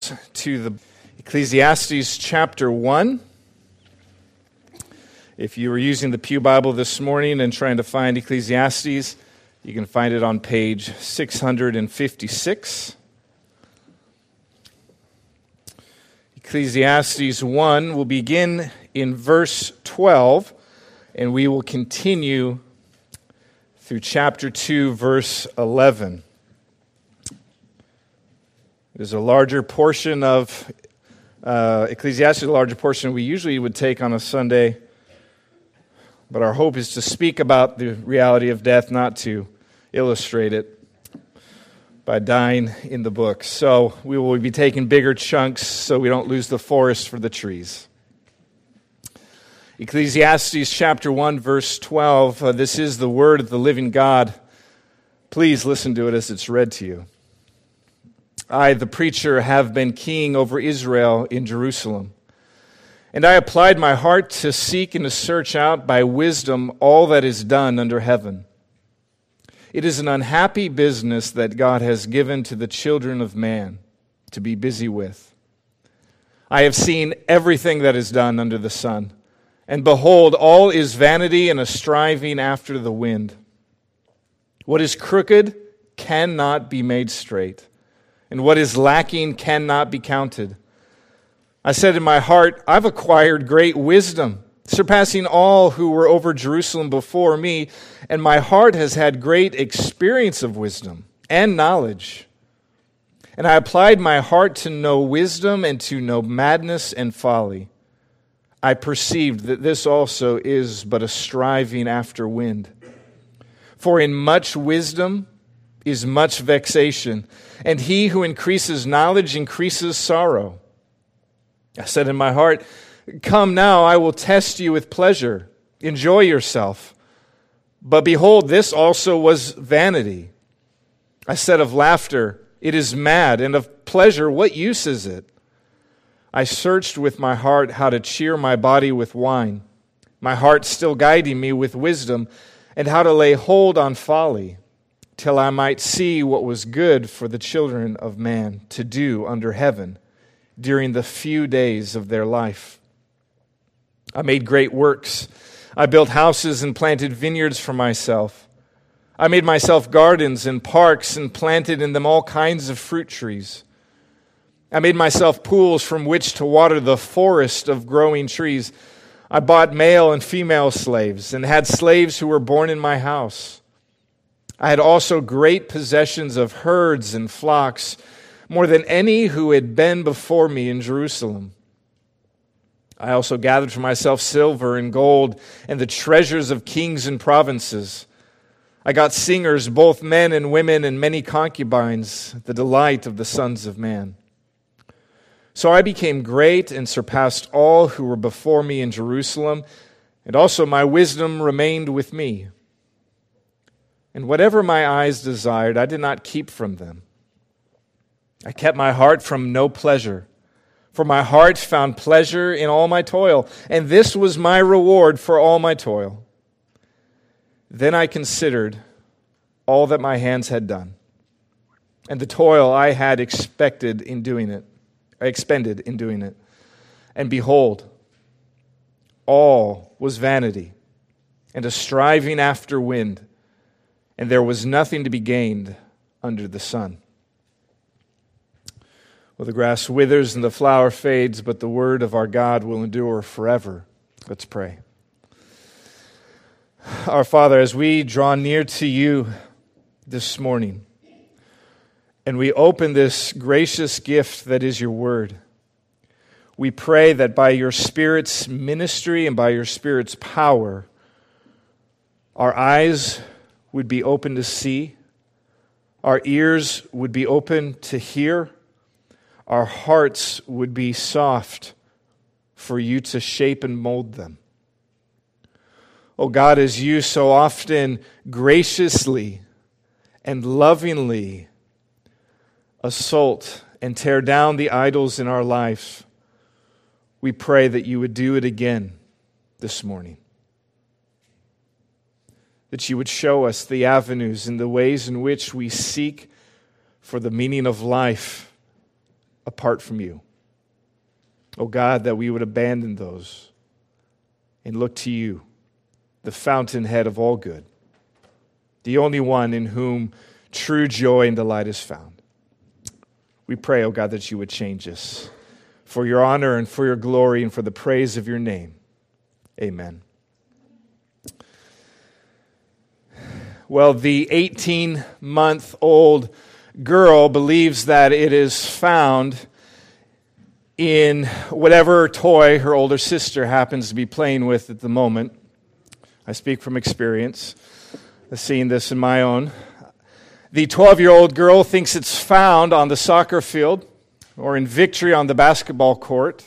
Bibles to the Ecclesiastes chapter 1. If you were using the Pew Bible this morning and trying to find Ecclesiastes, you can find it on page 656. Ecclesiastes 1 will begin in verse 12, and we will continue through chapter 2, verse 11. There's a larger portion of Ecclesiastes, a larger portion we usually would take on a Sunday, but our hope is to speak about the reality of death, not to illustrate it by dying in the book. So we will be taking bigger chunks so we don't lose the forest for the trees. Ecclesiastes chapter 1, verse 12, this is the word of the living God. Please listen to it as it's read to you. I, the preacher, have been king over Israel in Jerusalem. And I applied my heart to seek and to search out by wisdom all that is done under heaven. It is an unhappy business that God has given to the children of man to be busy with. I have seen everything that is done under the sun, and behold, all is vanity and a striving after the wind. What is crooked cannot be made straight, and what is lacking cannot be counted. I said in my heart, I've acquired great wisdom, surpassing all who were over Jerusalem before me, and my heart has had great experience of wisdom and knowledge. And I applied my heart to know wisdom and to know madness and folly. I perceived that this also is but a striving after wind. For in much wisdom is much vexation, and he who increases knowledge increases sorrow. I said in my heart, come now, I will test you with pleasure. Enjoy yourself. But behold, this also was vanity. I said of laughter, it is mad, and of pleasure, what use is it? I searched with my heart how to cheer my body with wine, my heart still guiding me with wisdom, and how to lay hold on folly, till I might see what was good for the children of man to do under heaven during the few days of their life. I made great works. I built houses and planted vineyards for myself. I made myself gardens and parks and planted in them all kinds of fruit trees. I made myself pools from which to water the forest of growing trees. I bought male and female slaves and had slaves who were born in my house. I had also great possessions of herds and flocks, more than any who had been before me in Jerusalem. I also gathered for myself silver and gold and the treasures of kings and provinces. I got singers, both men and women, and many concubines, the delight of the sons of man. So I became great and surpassed all who were before me in Jerusalem, and also my wisdom remained with me. And whatever my eyes desired, I did not keep from them. I kept my heart from no pleasure, for my heart found pleasure in all my toil, and this was my reward for all my toil. Then I considered all that my hands had done, and the toil I had expended in doing it. And behold, all was vanity and a striving after wind, and there was nothing to be gained under the sun. Well, the grass withers and the flower fades, but the word of our God will endure forever. Let's pray. Our Father, as we draw near to you this morning, and we open this gracious gift that is your word, we pray that by your Spirit's ministry and by your Spirit's power, our eyes would be open to see, our ears would be open to hear, our hearts would be soft for you to shape and mold them. Oh God, as you so often graciously and lovingly assault and tear down the idols in our life, we pray that you would do it again this morning. That you would show us the avenues and the ways in which we seek for the meaning of life apart from you. Oh God, that we would abandon those and look to you, the fountainhead of all good, the only one in whom true joy and delight is found. We pray, oh God, that you would change us for your honor and for your glory and for the praise of your name. Amen. Well, the 18-month-old girl believes that it is found in whatever toy her older sister happens to be playing with at the moment. I speak from experience. I've seen this in my own. The 12-year-old girl thinks it's found on the soccer field or in victory on the basketball court.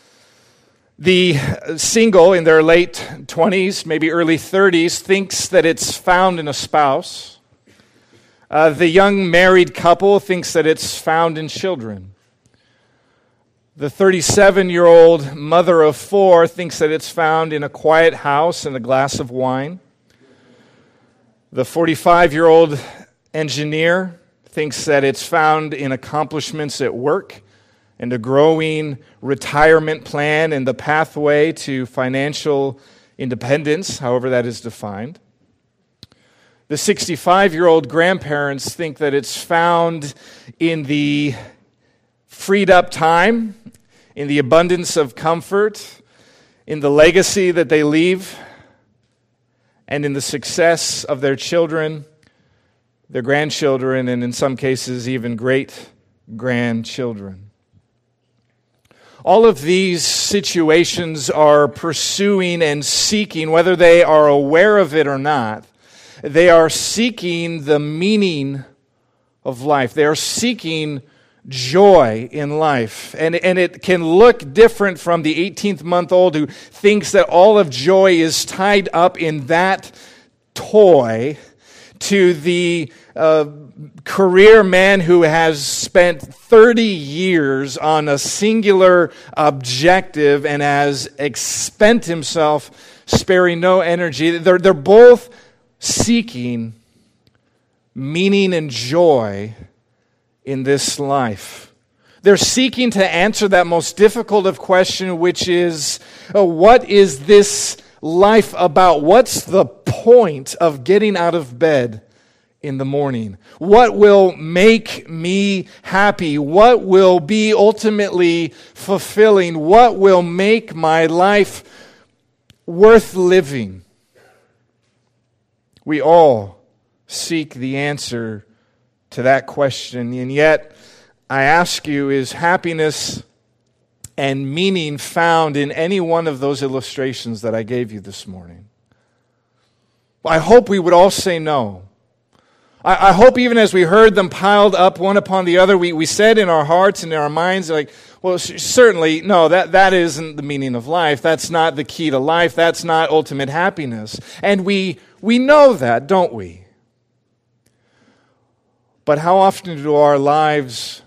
The single in their late 20s, maybe early 30s, thinks that it's found in a spouse. The young married couple thinks that it's found in children. The 37-year-old mother of four thinks that it's found in a quiet house and a glass of wine. The 45-year-old engineer thinks that it's found in accomplishments at work and a growing retirement plan and the pathway to financial independence, however that is defined. The 65-year-old grandparents think that it's found in the freed up time, in the abundance of comfort, in the legacy that they leave, and in the success of their children, their grandchildren, and in some cases even great-grandchildren. All of these situations are pursuing and seeking, whether they are aware of it or not, they are seeking the meaning of life. They are seeking joy in life. And it can look different from the 18th-month-old who thinks that all of joy is tied up in that toy, to the career man who has spent 30 years on a singular objective and has expent himself, sparing no energy. They're both seeking meaning and joy in this life. They're seeking to answer that most difficult of questions, which is, what is this life about? What's the point of getting out of bed in the morning? What will make me happy? What will be ultimately fulfilling? What will make my life worth living? We all seek the answer to that question, and yet I ask you, is happiness and meaning found in any one of those illustrations that I gave you this morning? Well, I hope we would all say no. I hope even as we heard them piled up one upon the other, we said in our hearts and in our minds, like, well, certainly, no, that isn't the meaning of life. That's not the key to life. That's not ultimate happiness. And we know that, don't we? But how often do our lives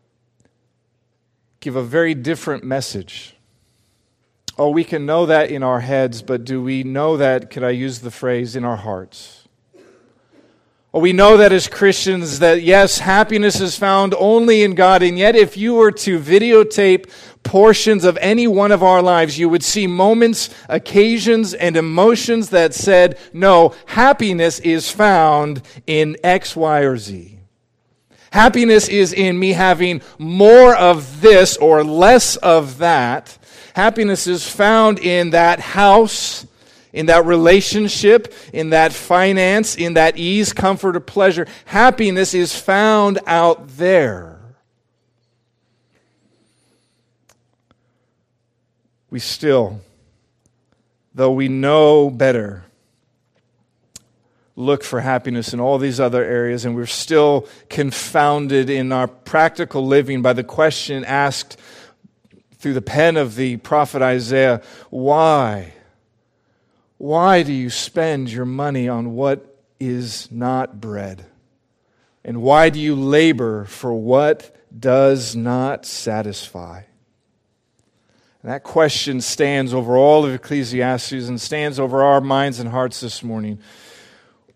give a very different message? Oh, we can know that in our heads, but do we know that, could I use the phrase, in our hearts? Oh, we know that as Christians that, yes, happiness is found only in God, and yet if you were to videotape portions of any one of our lives, you would see moments, occasions, and emotions that said, no, happiness is found in X, Y, or Z. Happiness is in me having more of this or less of that. Happiness is found in that house, in that relationship, in that finance, in that ease, comfort, or pleasure. Happiness is found out there. We still, though we know better, look for happiness in all these other areas, and we're still confounded in our practical living by the question asked through the pen of the prophet Isaiah, why? Why do you spend your money on what is not bread? And why do you labor for what does not satisfy? And that question stands over all of Ecclesiastes and stands over our minds and hearts this morning.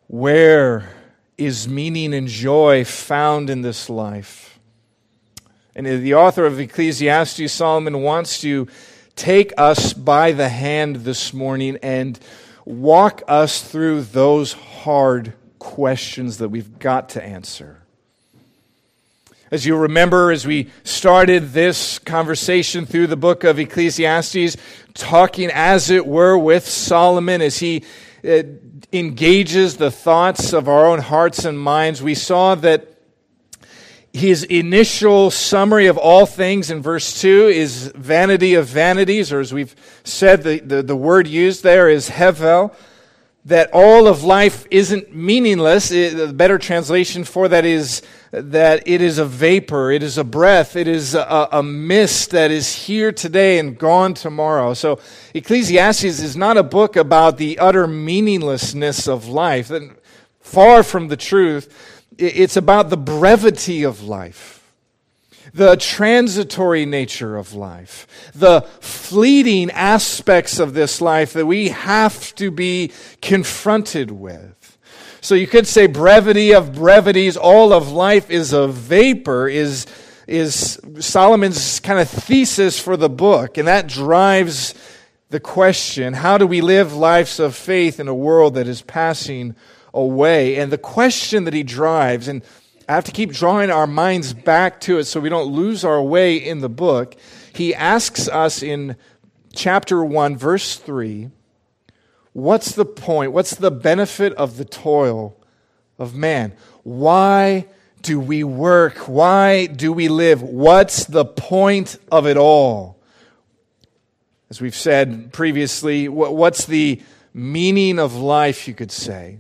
Where is meaning and joy found in this life? And the author of Ecclesiastes, Solomon, wants to take us by the hand this morning and walk us through those hard questions that we've got to answer. As you remember, as we started this conversation through the book of Ecclesiastes, talking as it were with Solomon as he engages the thoughts of our own hearts and minds, we saw that his initial summary of all things in verse 2 is vanity of vanities, or as we've said, the word used there is hevel, that all of life isn't meaningless. The better translation for that is that it is a vapor, it is a breath, it is a mist that is here today and gone tomorrow. So Ecclesiastes is not a book about the utter meaninglessness of life. Far from the truth. It's about the brevity of life, the transitory nature of life, the fleeting aspects of this life that we have to be confronted with. So you could say brevity of brevities, all of life is a vapor, is Solomon's kind of thesis for the book. And that drives the question, how do we live lives of faith in a world that is passing away? And the question that he drives, and I have to keep drawing our minds back to it so we don't lose our way in the book. He asks us in chapter 1, verse 3, what's the point? What's the benefit of the toil of man? Why do we work? Why do we live? What's the point of it all? As we've said previously, what's the meaning of life, you could say?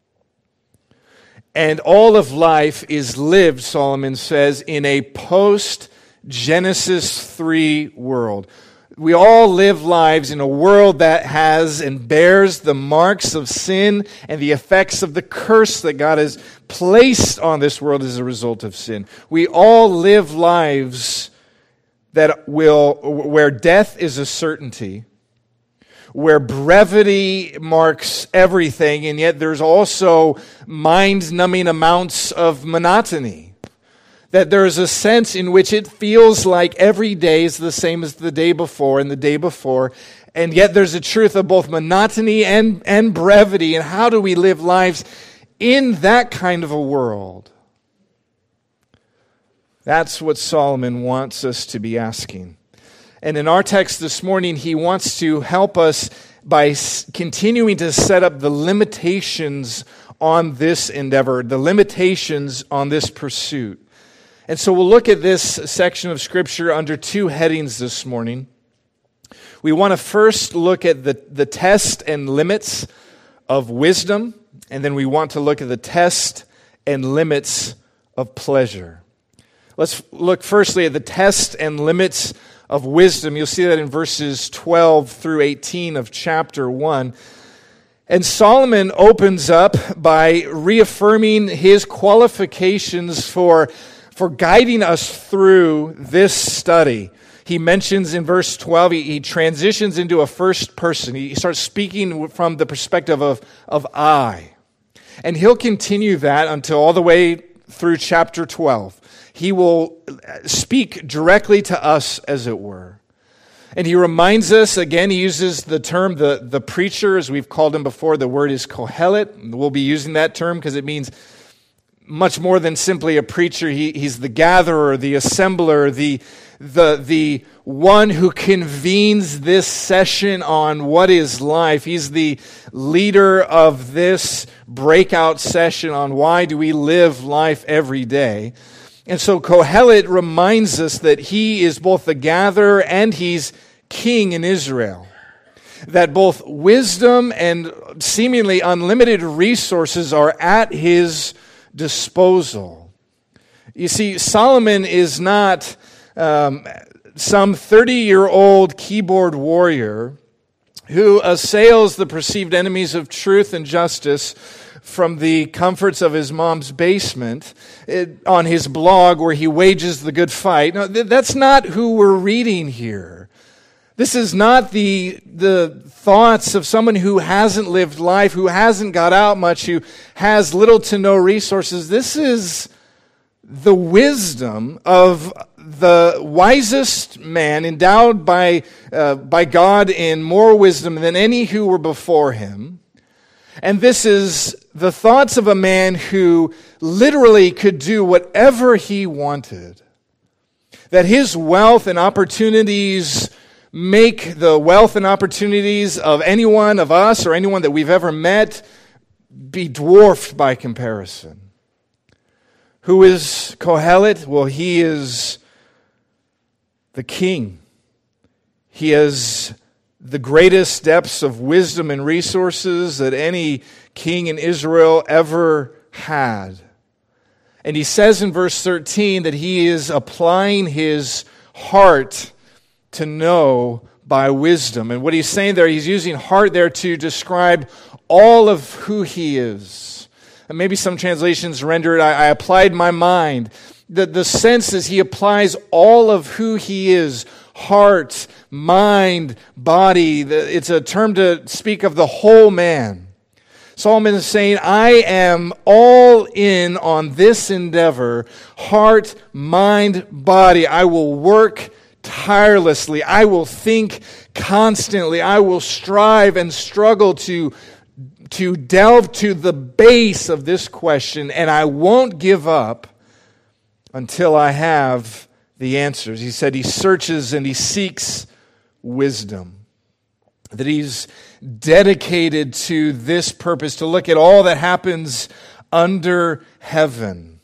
And all of life is lived, Solomon says, in a post-Genesis 3 world. We all live lives in a world that has and bears the marks of sin and the effects of the curse that God has placed on this world as a result of sin. We all live lives where death is a certainty, where brevity marks everything, and yet there's also mind-numbing amounts of monotony. That there is a sense in which it feels like every day is the same as the day before and the day before, and yet there's a truth of both monotony and brevity, and how do we live lives in that kind of a world? That's what Solomon wants us to be asking. And in our text this morning, he wants to help us by continuing to set up the limitations on this endeavor, the limitations on this pursuit. And so we'll look at this section of Scripture under two headings this morning. We want to first look at the test and limits of wisdom, and then we want to look at the test and limits of pleasure. Let's look firstly at the test and limits of wisdom. You'll see that in verses 12 through 18 of chapter 1. And Solomon opens up by reaffirming his qualifications for guiding us through this study. He mentions in verse 12, he transitions into a first person. He starts speaking from the perspective of I. And he'll continue that until all the way through chapter 12. He will speak directly to us, as it were. And he reminds us, again, he uses the term, the preacher, as we've called him before. The word is kohelet. We'll be using that term because it means much more than simply a preacher. He's the gatherer, the assembler, the one who convenes this session on what is life. He's the leader of this breakout session on why do we live life every day. And so Kohelet reminds us that he is both the gatherer and he's king in Israel. That both wisdom and seemingly unlimited resources are at his disposal. You see, Solomon is not some 30-year-old keyboard warrior who assails the perceived enemies of truth and justice from the comforts of his mom's basement on his blog where he wages the good fight. No, that's not who we're reading here. This is not the thoughts of someone who hasn't lived life, who hasn't got out much, who has little to no resources. This is the wisdom of the wisest man, endowed by God in more wisdom than any who were before him. And this is the thoughts of a man who literally could do whatever he wanted. That his wealth and opportunities make the wealth and opportunities of any one of us or anyone that we've ever met be dwarfed by comparison. Who is Kohelet? Well, he is the king. He has the greatest depths of wisdom and resources that any king in Israel ever had. And he says in verse 13 that he is applying his heart to know by wisdom. And what he's saying there, he's using heart there to describe all of who he is. And maybe some translations render it, I applied my mind. The sense is he applies all of who he is, heart, mind, body. It's a term to speak of the whole man. Solomon is saying, I am all in on this endeavor, heart, mind, body. I will work tirelessly. I will think constantly. I will strive and struggle to delve to the base of this question, and I won't give up until I have the answers. He said he searches and he seeks wisdom. That he's dedicated to this purpose, to look at all that happens under heaven.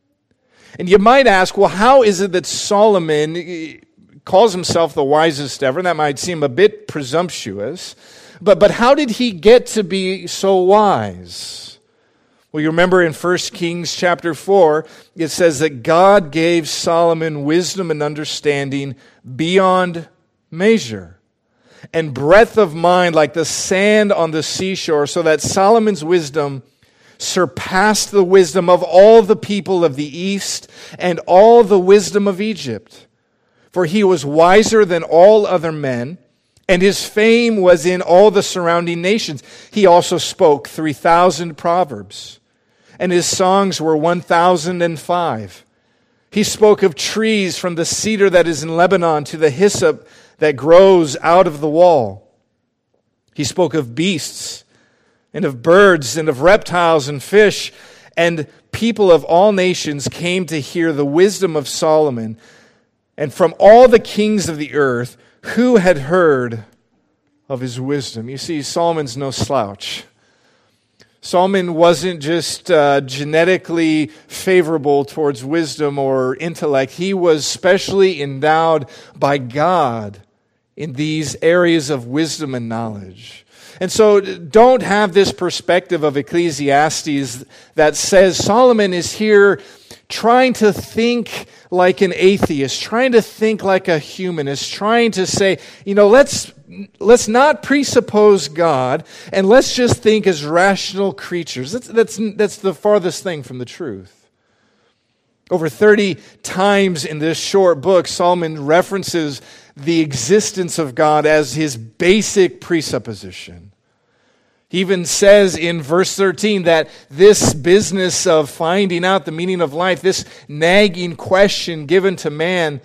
And you might ask, well, how is it that Solomon calls himself the wisest ever? That might seem a bit presumptuous. But how did he get to be so wise? Well, you remember in 1 Kings chapter 4, it says that God gave Solomon wisdom and understanding beyond measure, and breadth of mind like the sand on the seashore, so that Solomon's wisdom surpassed the wisdom of all the people of the east and all the wisdom of Egypt. For he was wiser than all other men, and his fame was in all the surrounding nations. He also spoke 3,000 proverbs, and his songs were 1,005. He spoke of trees, from the cedar that is in Lebanon to the hyssop that grows out of the wall. He spoke of beasts and of birds and of reptiles and fish, and people of all nations came to hear the wisdom of Solomon. And from all the kings of the earth, who had heard of his wisdom? You see, Solomon's no slouch. Solomon wasn't just genetically favorable towards wisdom or intellect. He was specially endowed by God in these areas of wisdom and knowledge. And so don't have this perspective of Ecclesiastes that says Solomon is here trying to think like an atheist, trying to think like a humanist, trying to say, let's not presuppose God, and let's just think as rational creatures. That's the farthest thing from the truth. Over 30 times in this short book, Solomon references the existence of God as his basic presupposition. He even says in verse 13 that this business of finding out the meaning of life, this nagging question given to man,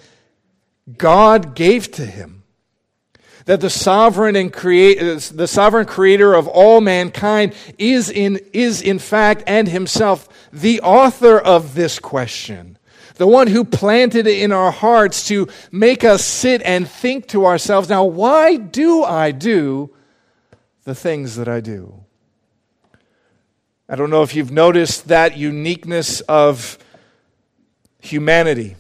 God gave to him. That the sovereign creator of all mankind is in fact and himself the author of this question. The one who planted it in our hearts to make us sit and think to ourselves, now why do I do the things that I do? I don't know if you've noticed that uniqueness of humanity,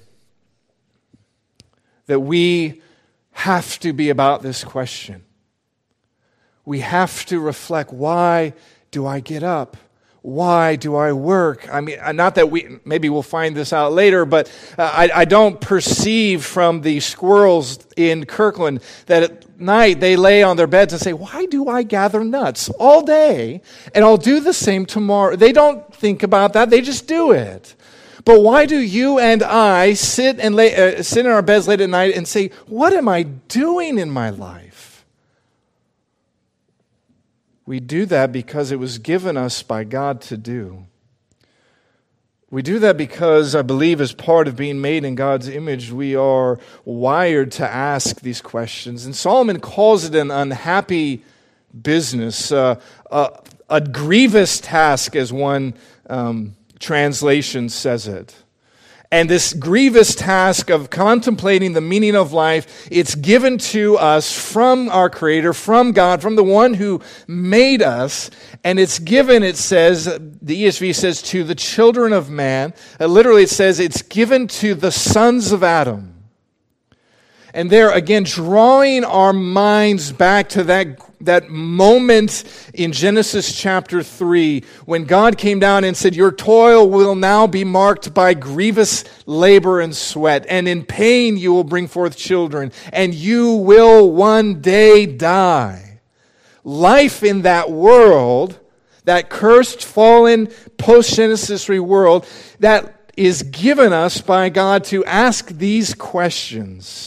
that we have to be about this question. We have to reflect, why do I get up? Why do I work? I mean, not that maybe we'll find this out later, but I don't perceive from the squirrels in Kirkland that at night they lay on their beds and say, why do I gather nuts all day and I'll do the same tomorrow? They don't think about that. They just do it. But why do you and I sit in our beds late at night and say, what am I doing in my life? We do that because it was given us by God to do. We do that because I believe as part of being made in God's image, we are wired to ask these questions. And Solomon calls it an unhappy business, a grievous task, as one translation says it. And this grievous task of contemplating the meaning of life, it's given to us from our Creator, from God, from the one who made us. And it's given, it says, the ESV says, to the children of man. Literally it says it's given to the sons of Adam. And there, again, drawing our minds back to that moment in Genesis chapter 3 when God came down and said, your toil will now be marked by grievous labor and sweat, and in pain you will bring forth children, and you will one day die. Life in that world, that cursed, fallen, post-Genesis world, that is given us by God to ask these questions.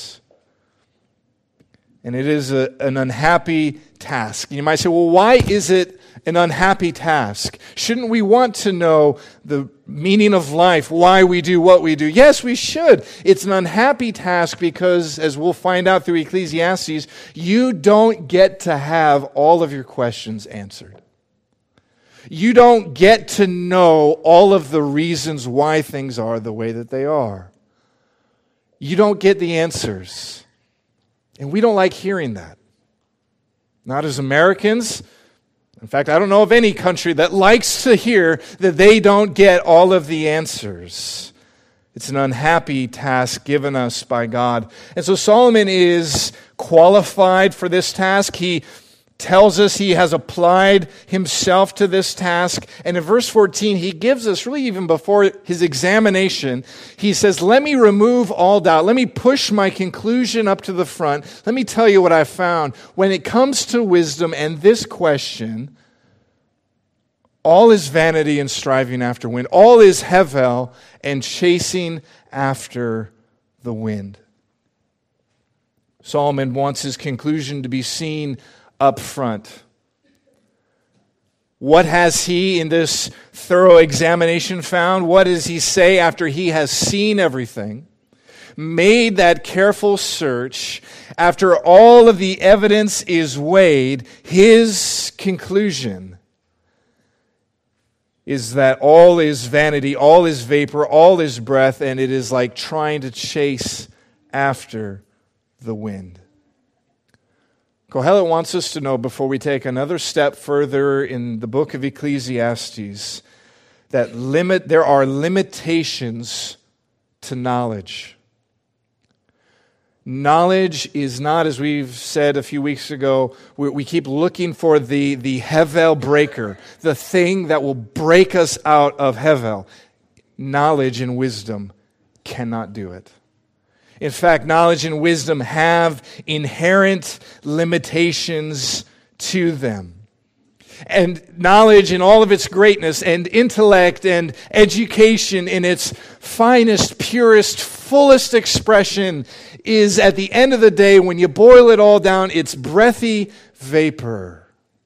And it is an unhappy task. You might say, well, why is it an unhappy task? Shouldn't we want to know the meaning of life, why we do what we do? Yes, we should. It's an unhappy task because, as we'll find out through Ecclesiastes, you don't get to have all of your questions answered. You don't get to know all of the reasons why things are the way that they are. You don't get the answers. And we don't like hearing that. Not as Americans. In fact, I don't know of any country that likes to hear that they don't get all of the answers. It's an unhappy task given us by God. And so Solomon is qualified for this task. He tells us he has applied himself to this task. And in verse 14, he gives us, really even before his examination, he says, let me remove all doubt. Let me push my conclusion up to the front. Let me tell you what I found. When it comes to wisdom and this question, all is vanity and striving after wind. All is hevel and chasing after the wind. Solomon wants his conclusion to be seen up front. What has he in this thorough examination found? What does he say after he has seen everything, made that careful search, after all of the evidence is weighed? His conclusion is that all is vanity, all is vapor, all is breath, and it is like trying to chase after the wind. Kohelet wants us to know, before we take another step further in the book of Ecclesiastes, that there are limitations to knowledge. Knowledge is not, as we've said a few weeks ago, we keep looking for the hevel breaker, the thing that will break us out of hevel. Knowledge and wisdom cannot do it. In fact, knowledge and wisdom have inherent limitations to them. And knowledge in all of its greatness, and intellect and education in its finest, purest, fullest expression is, at the end of the day, when you boil it all down, it's breathy vapor.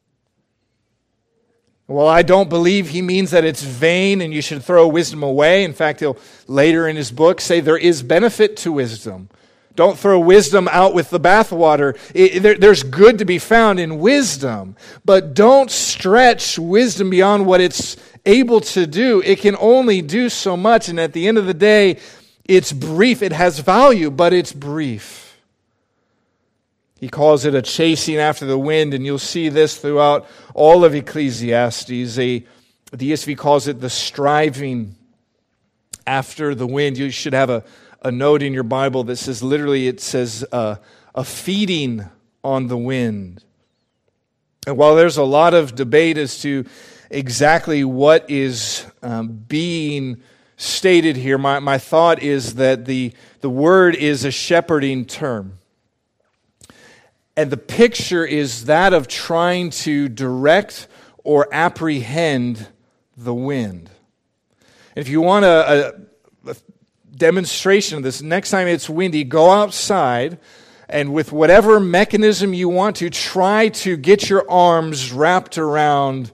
Well, I don't believe he means that it's vain and you should throw wisdom away. In fact, he'll later in his book say there is benefit to wisdom. Don't throw wisdom out with the bathwater. There's good to be found in wisdom, but don't stretch wisdom beyond what it's able to do. It can only do so much, and at the end of the day, it's brief. It has value, but it's brief. He calls it a chasing after the wind, and you'll see this throughout all of Ecclesiastes. The ESV calls it the striving after the wind. You should have a note in your Bible that says, literally, it says a feeding on the wind. And while there's a lot of debate as to exactly what is being stated here, my thought is that the word is a shepherding term. And the picture is that of trying to direct or apprehend the wind. If you want a demonstration of this, next time it's windy, go outside and with whatever mechanism you want to, try to get your arms wrapped around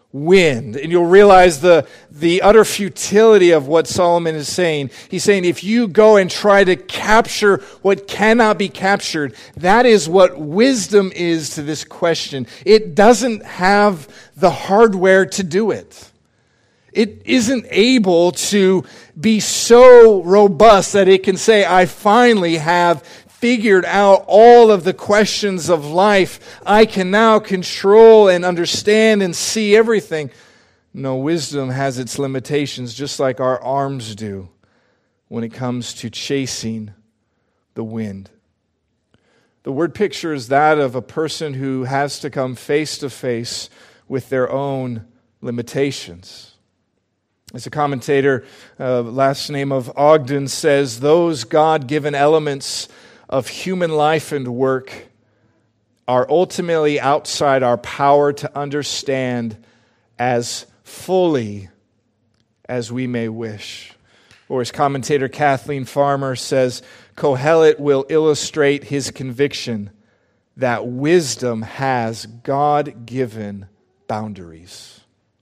wind. And you'll realize the utter futility of what Solomon is saying. He's saying if you go and try to capture what cannot be captured, that is what wisdom is to this question. It doesn't have the hardware to do it. It isn't able to be so robust that it can say, I finally have figured out all of the questions of life. I can now control and understand and see everything. No, wisdom has its limitations, just like our arms do when it comes to chasing the wind. The word picture is that of a person who has to come face to face with their own limitations. As a commentator, last name of Ogden, says, those God-given elements of human life and work are ultimately outside our power to understand as fully as we may wish. Or as commentator Kathleen Farmer says, Kohelet will illustrate his conviction that wisdom has God-given boundaries.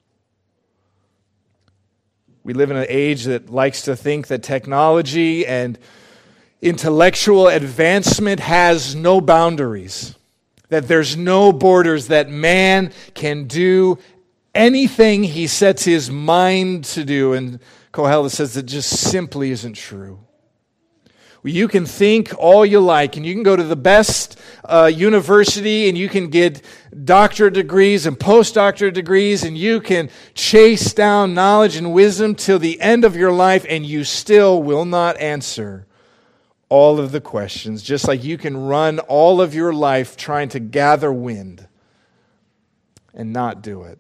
We live in an age that likes to think that technology and intellectual advancement has no boundaries, that there's no borders, that man can do anything he sets his mind to do. And Kohelet says that just simply isn't true. You can think all you like, and you can go to the best university, and you can get doctorate degrees and postdoctorate degrees, and you can chase down knowledge and wisdom till the end of your life, and you still will not answer all of the questions, just like you can run all of your life trying to gather wind and not do it.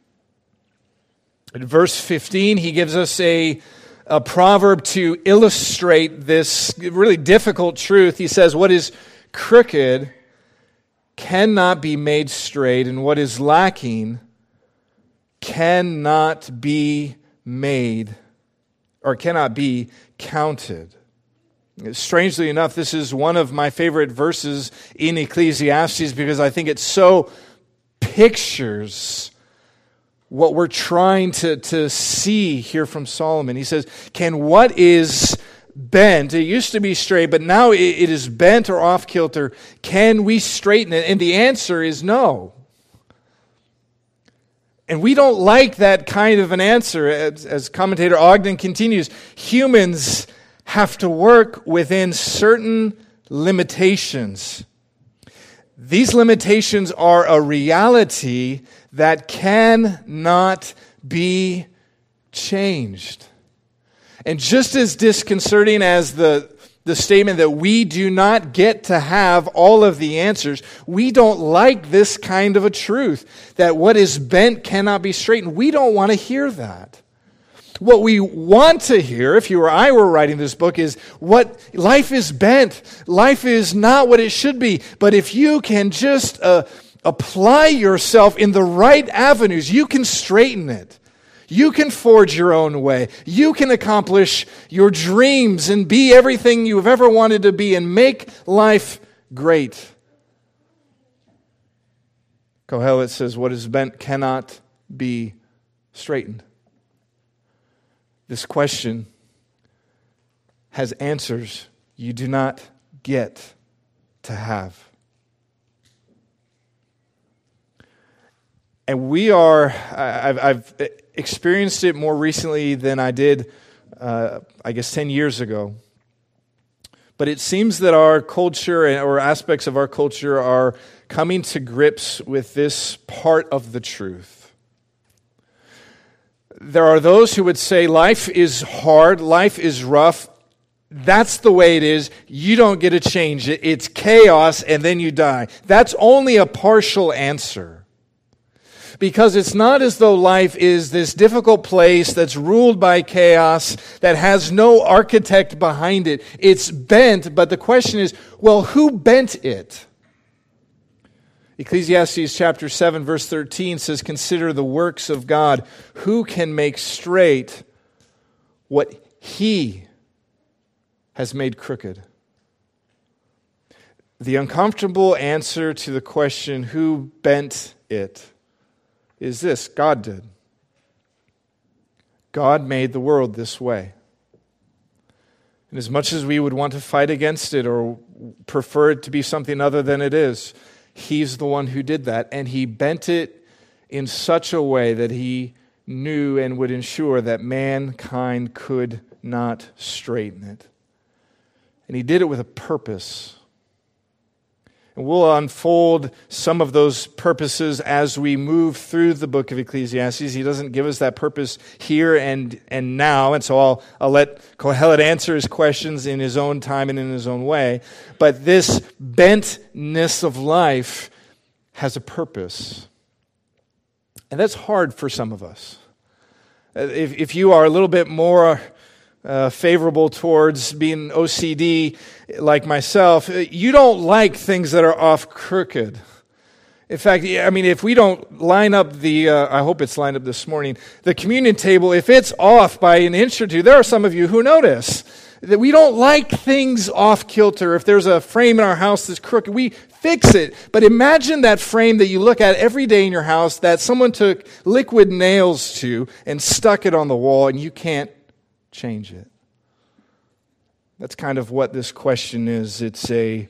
In verse 15, he gives us a proverb to illustrate this really difficult truth. He says, what is crooked cannot be made straight, and what is lacking cannot be made or cannot be counted. Strangely enough, this is one of my favorite verses in Ecclesiastes because I think it so pictures what we're trying to see here from Solomon. He says, can what is bent, it used to be straight, but now it is bent or off kilter, can we straighten it? And the answer is no. And we don't like that kind of an answer. As commentator Ogden continues, humans have to work within certain limitations. These limitations are a reality that cannot be changed. And just as disconcerting as the statement that we do not get to have all of the answers, we don't like this kind of a truth, that what is bent cannot be straightened. We don't want to hear that. What we want to hear, if you or I were writing this book, is what life is bent. Life is not what it should be. But if you can just apply yourself in the right avenues, you can straighten it. You can forge your own way. You can accomplish your dreams and be everything you've ever wanted to be and make life great. Kohelet says, what is bent cannot be straightened. This question has answers you do not get to have. And I've experienced it more recently than I did, 10 years ago. But it seems that our culture or aspects of our culture are coming to grips with this part of the truth. There are those who would say life is hard, life is rough. That's the way it is. You don't get to change it. It's chaos and then you die. That's only a partial answer. Because it's not as though life is this difficult place that's ruled by chaos, that has no architect behind it. It's bent, but the question is, well, who bent it? Ecclesiastes chapter 7, verse 13 says, consider the works of God. Who can make straight what He has made crooked? The uncomfortable answer to the question, who bent it, is this: God did. God made the world this way. And as much as we would want to fight against it or prefer it to be something other than it is, He's the one who did that. And He bent it in such a way that He knew and would ensure that mankind could not straighten it. And He did it with a purpose. And we'll unfold some of those purposes as we move through the book of Ecclesiastes. He doesn't give us that purpose here and now, and so I'll let Kohelet answer his questions in his own time and in his own way. But this bentness of life has a purpose. And that's hard for some of us. If you are a little bit more favorable towards being OCD like myself, you don't like things that are off crooked. In fact, I mean, if we don't line up I hope it's lined up this morning, the communion table, if it's off by an inch or two, there are some of you who notice that we don't like things off kilter. If there's a frame in our house that's crooked, we fix it. But imagine that frame that you look at every day in your house that someone took liquid nails to and stuck it on the wall, and you can't change it. That's kind of what this question is. It's a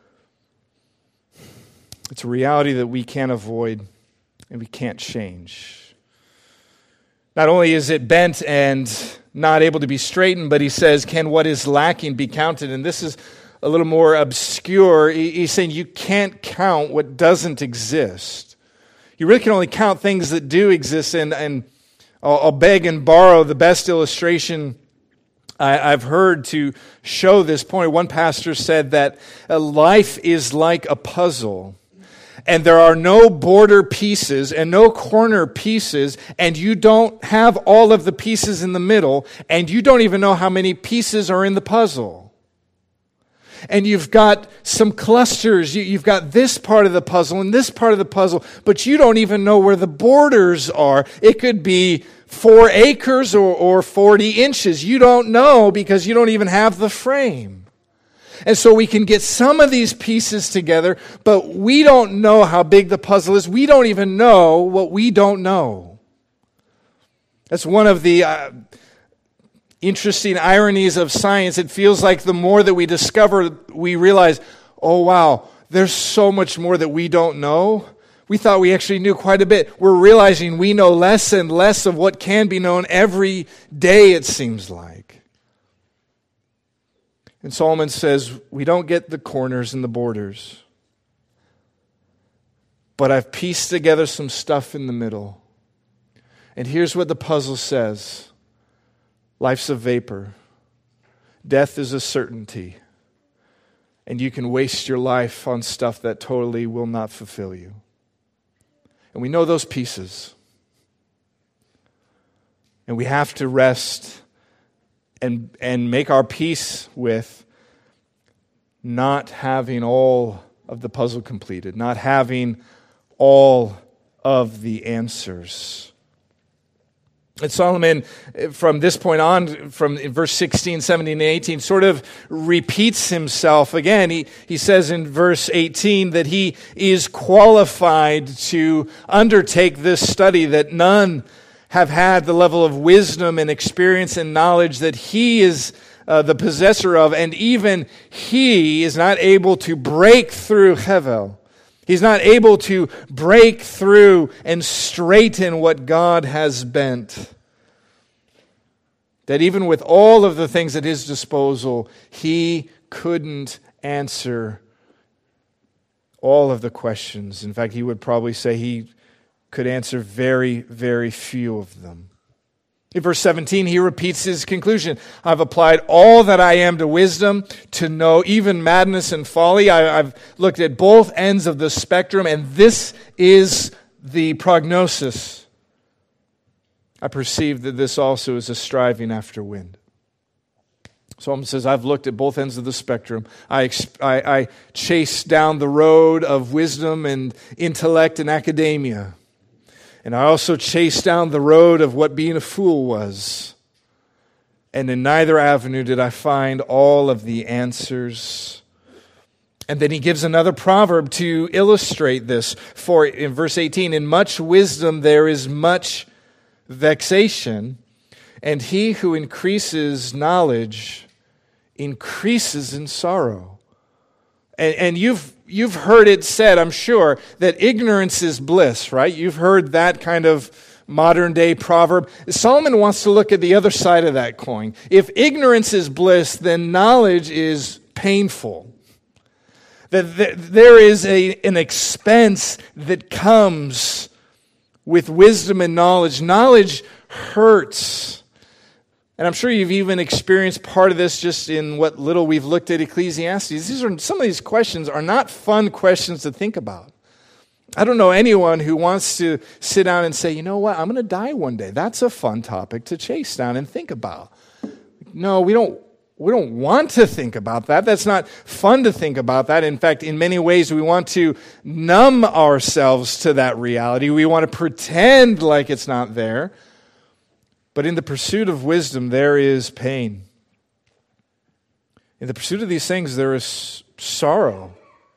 reality that we can't avoid and we can't change. Not only is it bent and not able to be straightened, but he says, can what is lacking be counted? And this is a little more obscure. He's saying you can't count what doesn't exist. You really can only count things that do exist, and I'll beg and borrow the best illustration I've heard to show this point. One pastor said that life is like a puzzle, and there are no border pieces and no corner pieces, and you don't have all of the pieces in the middle, and you don't even know how many pieces are in the puzzle. And you've got some clusters. You've got this part of the puzzle and this part of the puzzle, but you don't even know where the borders are. It could be 4 acres or 40 inches. You don't know because you don't even have the frame. And so we can get some of these pieces together, but we don't know how big the puzzle is. We don't even know what we don't know. That's one of the interesting ironies of science. It feels like the more that we discover, we realize, oh wow, there's so much more that we don't know. We thought we actually knew quite a bit. We're realizing we know less and less of what can be known every day, it seems like. And Solomon says, we don't get the corners and the borders, but I've pieced together some stuff in the middle. And here's what the puzzle says. Life's a vapor. Death is a certainty. And you can waste your life on stuff that totally will not fulfill you. And we know those pieces. And we have to rest and make our peace with not having all of the puzzle completed, not having all of the answers. And Solomon, from this point on, from verse 16, 17, and 18, sort of repeats himself again. He says in verse 18 that he is qualified to undertake this study, that none have had the level of wisdom and experience and knowledge that he is the possessor of, and even he is not able to break through Hevel. He's not able to break through and straighten what God has bent. That even with all of the things at his disposal, he couldn't answer all of the questions. In fact, he would probably say he could answer very, very few of them. In verse 17, he repeats his conclusion. I've applied all that I am to wisdom, to know even madness and folly. I've looked at both ends of the spectrum, and this is the prognosis. I perceive that this also is a striving after wind. Solomon says, I've looked at both ends of the spectrum. I chased down the road of wisdom and intellect and academia. And I also chased down the road of what being a fool was. And in neither avenue did I find all of the answers. And then he gives another proverb to illustrate this. For in verse 18, in much wisdom there is much vexation, and he who increases knowledge increases in sorrow. And you've heard it said, I'm sure, that ignorance is bliss, right? You've heard that kind of modern day proverb. Solomon wants to look at the other side of that coin. If ignorance is bliss, then knowledge is painful. That there is an expense that comes with wisdom and knowledge. Knowledge hurts. And I'm sure you've even experienced part of this just in what little we've looked at Ecclesiastes. Some of these questions are not fun questions to think about. I don't know anyone who wants to sit down and say, you know what, I'm going to die one day. That's a fun topic to chase down and think about. No, we don't want to think about that. That's not fun to think about that. In fact, in many ways, we want to numb ourselves to that reality. We want to pretend like it's not there. But in the pursuit of wisdom, there is pain. In the pursuit of these things, there is sorrow.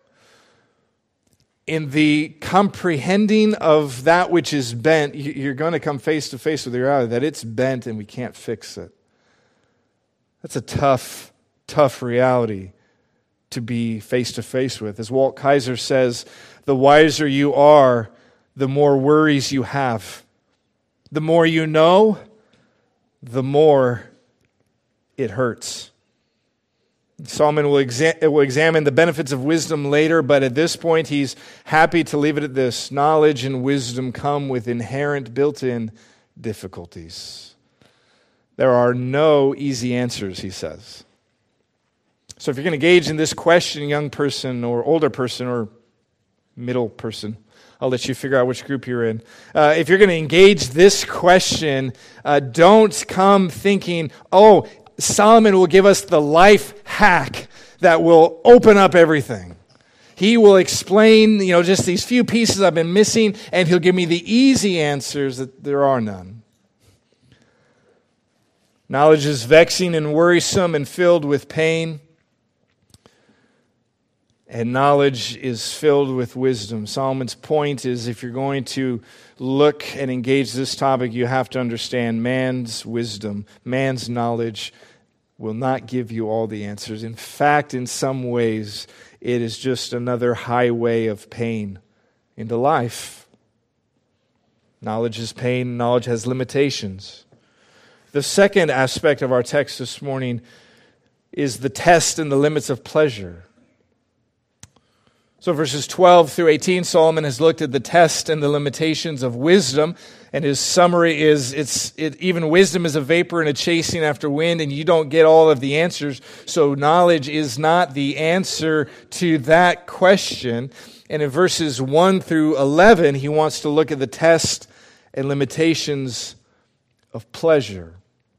In the comprehending of that which is bent, you're going to come face to face with the reality that it's bent and we can't fix it. That's a tough, tough reality to be face to face with. As Walt Kaiser says, the wiser you are, the more worries you have. The more you know, the more it hurts. Solomon will examine the benefits of wisdom later, but at this point he's happy to leave it at this. Knowledge and wisdom come with inherent built-in difficulties. There are no easy answers, he says. So if you're going to engage in this question, young person or older person or middle person, I'll let you figure out which group you're in. If you're going to engage this question, don't come thinking, oh, Solomon will give us the life hack that will open up everything. He will explain, just these few pieces I've been missing, and he'll give me the easy answers that there are none. Knowledge is vexing and worrisome and filled with pain. And knowledge is filled with wisdom. Solomon's point is if you're going to look and engage this topic, you have to understand man's wisdom, man's knowledge will not give you all the answers. In fact, in some ways, it is just another highway of pain into life. Knowledge is pain. Knowledge has limitations. The second aspect of our text this morning is the test and the limits of pleasure. So verses 12 through 18, Solomon has looked at the test and the limitations of wisdom, and his summary is, even wisdom is a vapor and a chasing after wind, and you don't get all of the answers, so knowledge is not the answer to that question. And in verses 1 through 11, he wants to look at the test and limitations of pleasure.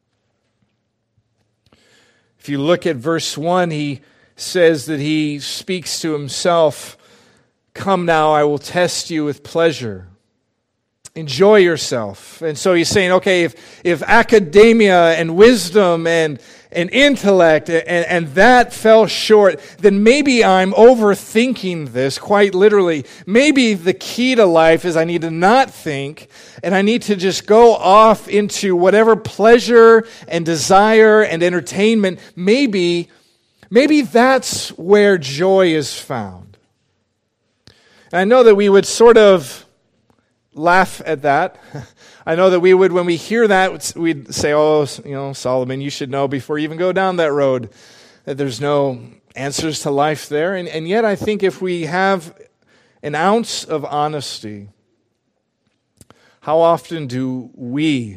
If you look at verse 1, he says that he speaks to himself, "Come now, I will test you with pleasure. Enjoy yourself." And so he's saying, okay, if academia and wisdom and intellect and that fell short, then maybe I'm overthinking this, quite literally. Maybe the key to life is I need to not think, and I need to just go off into whatever pleasure and desire and entertainment. Maybe that's where joy is found. And I know that we would sort of laugh at that. I know that we would, when we hear that, we'd say, oh, Solomon, you should know before you even go down that road that there's no answers to life there. And yet I think if we have an ounce of honesty, how often do we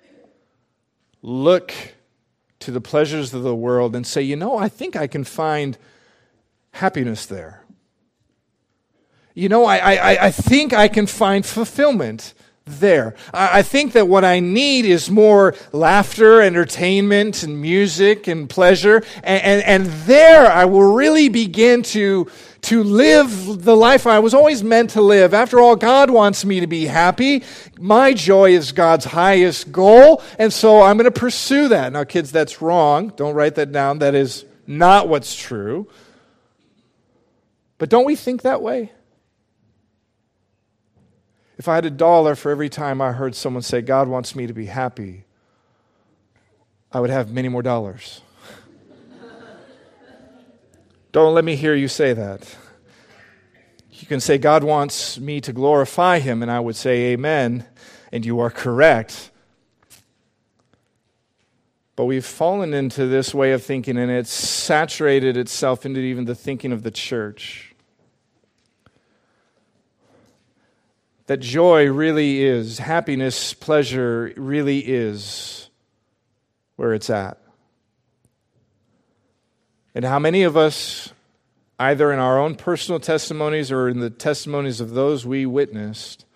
look to the pleasures of the world and say, I think I can find happiness there. I think I can find fulfillment there. I think that what I need is more laughter, entertainment, and music and pleasure. And there I will really begin to live the life I was always meant to live. After all, God wants me to be happy. My joy is God's highest goal. And so I'm going to pursue that. Now, kids, that's wrong. Don't write that down. That is not what's true. But don't we think that way? If I had $1 for every time I heard someone say, God wants me to be happy, I would have many more dollars. Don't let me hear you say that. You can say, God wants me to glorify Him, and I would say, amen, and you are correct. But we've fallen into this way of thinking, and it's saturated itself into even the thinking of the church. That joy really is, happiness, pleasure really is where it's at. And how many of us, either in our own personal testimonies or in the testimonies of those we witnessed,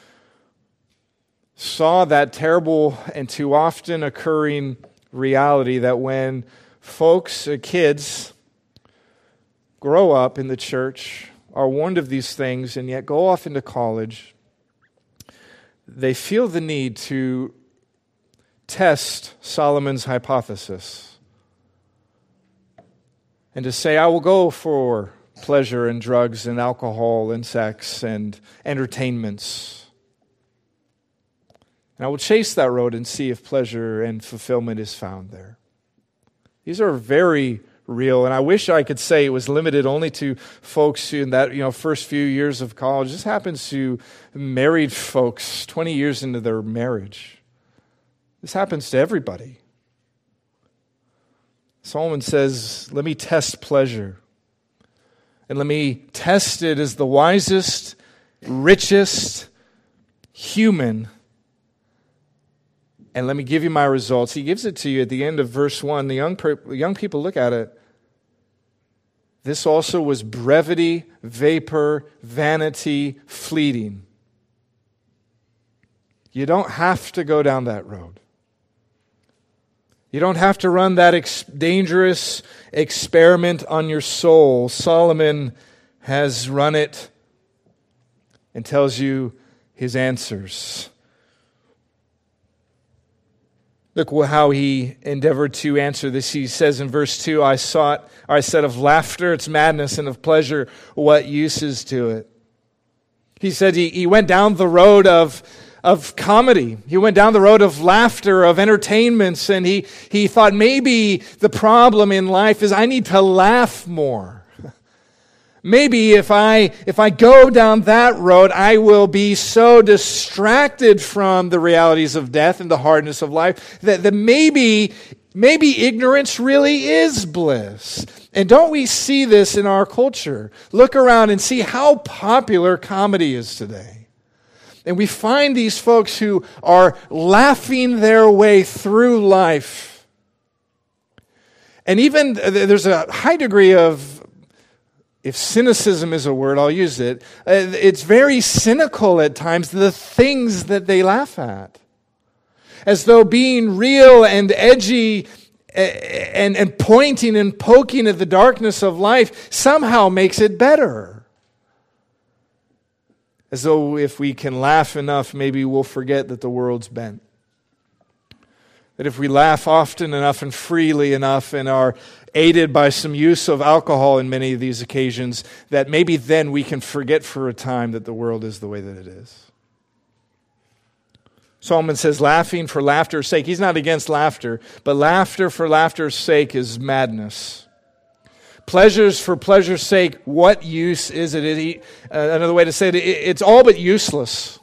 saw that terrible and too often occurring reality that when folks, kids, grow up in the church, are warned of these things, and yet go off into college, they feel the need to test Solomon's hypothesis and to say, I will go for pleasure and drugs and alcohol and sex and entertainments. And I will chase that road and see if pleasure and fulfillment is found there. These are very real, and I wish I could say it was limited only to folks in that first few years of college. This happens to married folks 20 years into their marriage. This happens to everybody. Solomon says, let me test pleasure, and let me test it as the wisest, richest human, and let me give you my results. He gives it to you at the end of verse 1. The young people look at it. This also was brevity, vapor, vanity, fleeting. You don't have to go down that road. You don't have to run that dangerous experiment on your soul. Solomon has run it and tells you his answers. Look how he endeavored to answer this. He says in verse 2, I said of laughter, it's madness, and of pleasure, what use is to it? He said he went down the road of comedy. He went down the road of laughter, of entertainments, and he thought maybe the problem in life is I need to laugh more. Maybe if I go down that road, I will be so distracted from the realities of death and the hardness of life that maybe ignorance really is bliss. And don't we see this in our culture? Look around and see how popular comedy is today. And we find these folks who are laughing their way through life. And even there's a high degree of, if cynicism is a word, I'll use it. It's very cynical at times, the things that they laugh at. As though being real and edgy and pointing and poking at the darkness of life somehow makes it better. As though if we can laugh enough, maybe we'll forget that the world's bent. That if we laugh often enough and freely enough and are aided by some use of alcohol in many of these occasions, that maybe then we can forget for a time that the world is the way that it is. Solomon says laughing for laughter's sake. He's not against laughter, but laughter for laughter's sake is madness. Pleasures for pleasure's sake, what use is it? Another way to say it, it's all but useless.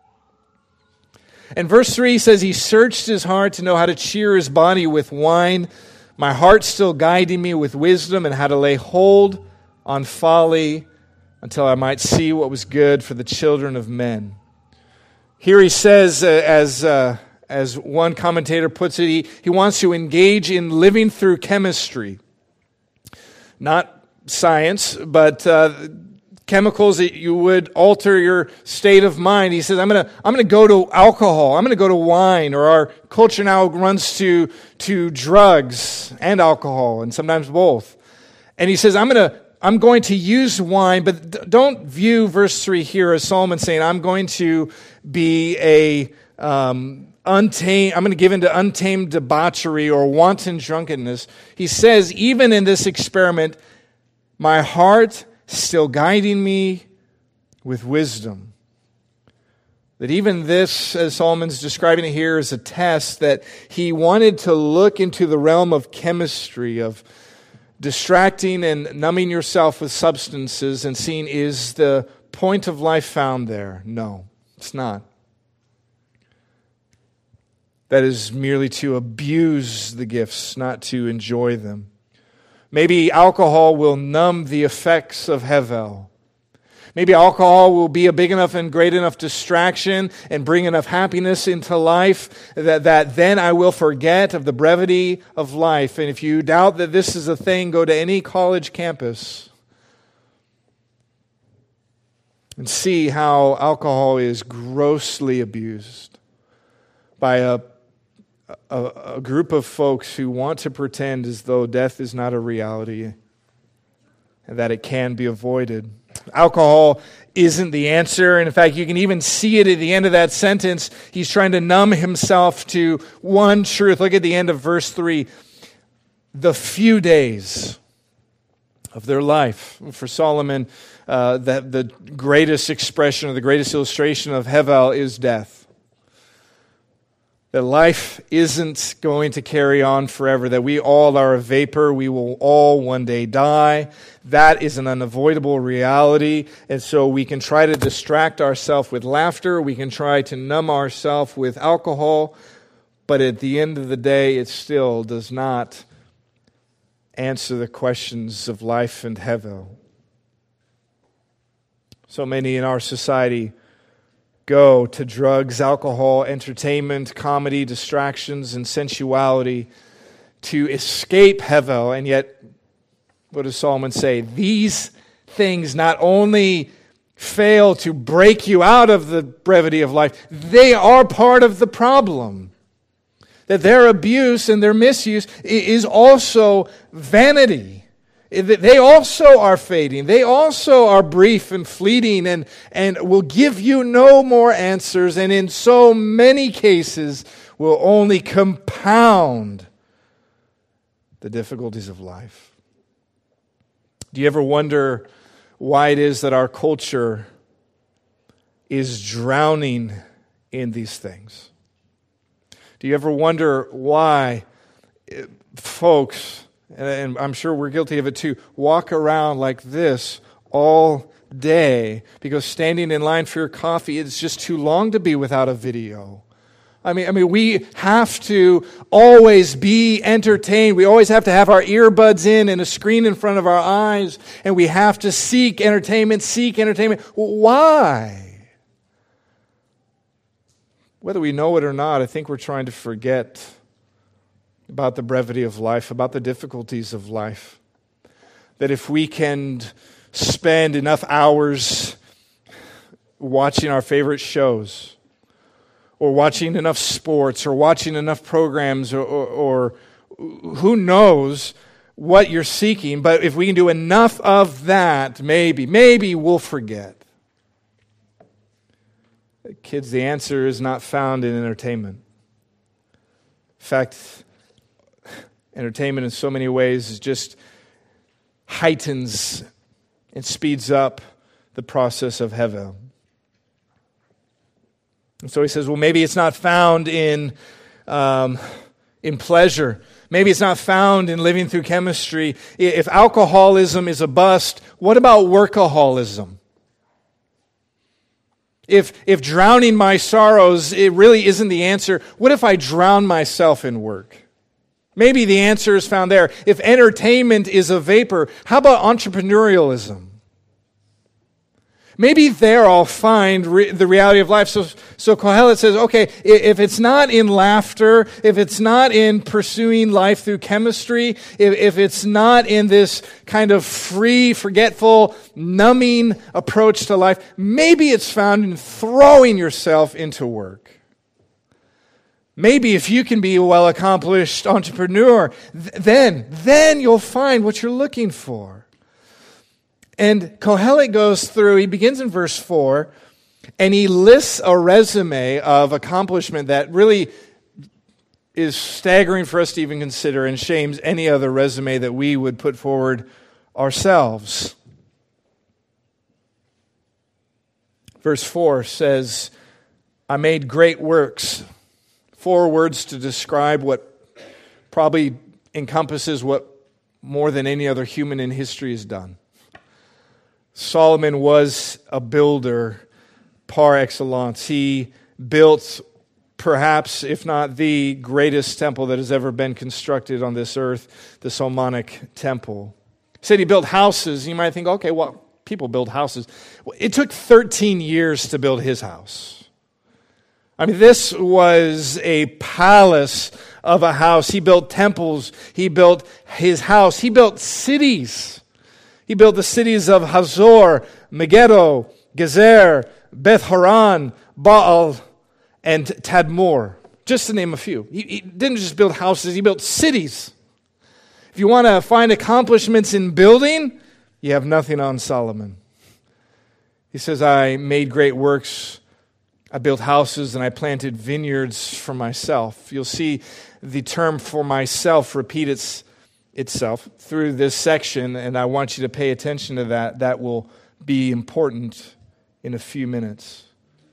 And verse 3 says, he searched his heart to know how to cheer his body with wine, my heart still guiding me with wisdom, and how to lay hold on folly until I might see what was good for the children of men. Here he says, as one commentator puts it, he wants to engage in living through chemistry. Not science, but chemicals that you would alter your state of mind. He says, I'm going to go to alcohol. I'm going to go to wine. Or our culture now runs to drugs and alcohol, and sometimes both. And he says, I'm going to use wine, but don't view verse 3 here as Solomon saying, I'm going to be I'm going to give into untamed debauchery or wanton drunkenness. He says, even in this experiment, my heart still guiding me with wisdom. That even this, as Solomon's describing it here, is a test that he wanted to look into the realm of chemistry, of distracting and numbing yourself with substances and seeing, is the point of life found there? No, it's not. That is merely to abuse the gifts, not to enjoy them. Maybe alcohol will numb the effects of Hevel. Maybe alcohol will be a big enough and great enough distraction and bring enough happiness into life that then I will forget of the brevity of life. And if you doubt that this is a thing, go to any college campus and see how alcohol is grossly abused by a group of folks who want to pretend as though death is not a reality and that it can be avoided. Alcohol isn't the answer. And in fact, you can even see it at the end of that sentence. He's trying to numb himself to one truth. Look at the end of verse 3. The few days of their life. For Solomon, the greatest expression or the greatest illustration of Hevel is death. That life isn't going to carry on forever, that we all are a vapor, we will all one day die. That is an unavoidable reality, and so we can try to distract ourselves with laughter, we can try to numb ourselves with alcohol, but at the end of the day, it still does not answer the questions of life and Hevel. So many in our society go to drugs, alcohol, entertainment, comedy, distractions, and sensuality to escape Hevel. And yet, what does Solomon say? These things not only fail to break you out of the brevity of life, they are part of the problem. That their abuse and their misuse is also vanity. They also are fading. They also are brief and fleeting and will give you no more answers, and in so many cases will only compound the difficulties of life. Do you ever wonder why it is that our culture is drowning in these things? Do you ever wonder why folks, and I'm sure we're guilty of it too, walk around like this all day because standing in line for your coffee, it's just too long to be without a video. I mean, we have to always be entertained. We always have to have our earbuds in and a screen in front of our eyes, and we have to seek entertainment. Why? Whether we know it or not, I think we're trying to forget about the brevity of life, about the difficulties of life. That if we can spend enough hours watching our favorite shows, or watching enough sports, or watching enough programs, or who knows what you're seeking, but if we can do enough of that, maybe we'll forget. Kids, the answer is not found in entertainment. In fact, entertainment in so many ways just heightens and speeds up the process of Hevel. And so he says, well, maybe it's not found in pleasure. Maybe it's not found in living through chemistry. If alcoholism is a bust, what about workaholism? If drowning my sorrows, it really isn't the answer, what if I drown myself in work? Maybe the answer is found there. If entertainment is a vapor, how about entrepreneurialism? Maybe there I'll find the reality of life. So Kohelet says, okay, if it's not in laughter, if it's not in pursuing life through chemistry, if it's not in this kind of free, forgetful, numbing approach to life, maybe it's found in throwing yourself into work. Maybe if you can be a well-accomplished entrepreneur, then you'll find what you're looking for. And Kohelet goes through, he begins in verse 4, and he lists a resume of accomplishment that really is staggering for us to even consider and shames any other resume that we would put forward ourselves. Verse 4 says, I made great works. 4 words to describe what probably encompasses what more than any other human in history has done. Solomon was a builder par excellence. He built perhaps, if not the greatest temple that has ever been constructed on this earth, the Solomonic Temple. He said he built houses. You might think, okay, well, people build houses. Well, it took 13 years to build his house. I mean, this was a palace of a house. He built temples. He built his house. He built cities. He built the cities of Hazor, Megiddo, Gezer, Beth Horon, Baal, and Tadmor, just to name a few. He didn't just build houses, he built cities. If you want to find accomplishments in building, you have nothing on Solomon. He says, I made great works. I built houses and I planted vineyards for myself. You'll see the term for myself repeat itself through this section, and I want you to pay attention to that. That will be important in a few minutes.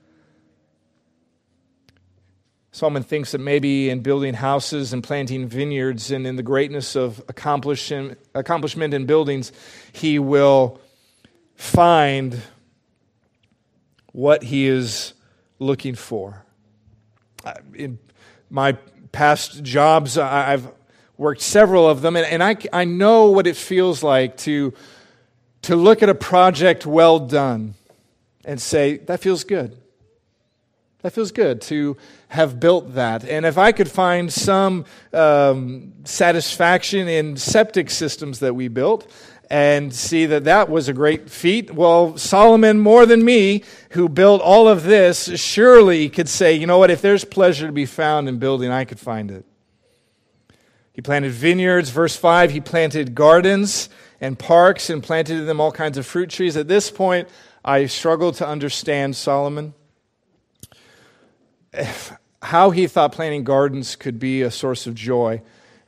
Solomon thinks that maybe in building houses and planting vineyards and in the greatness of accomplishment in buildings, he will find what he is looking for. In my past jobs, I've worked several of them, and I know what it feels like to look at a project well done and say, that feels good. That feels good to have built that. And if I could find some satisfaction in septic systems that we built and see that that was a great feat, well, Solomon, more than me, who built all of this, surely could say, you know what, if there's pleasure to be found in building, I could find it. He planted vineyards. Verse 5, he planted gardens and parks and planted in them all kinds of fruit trees. At this point, I struggle to understand Solomon. How he thought planting gardens could be a source of joy.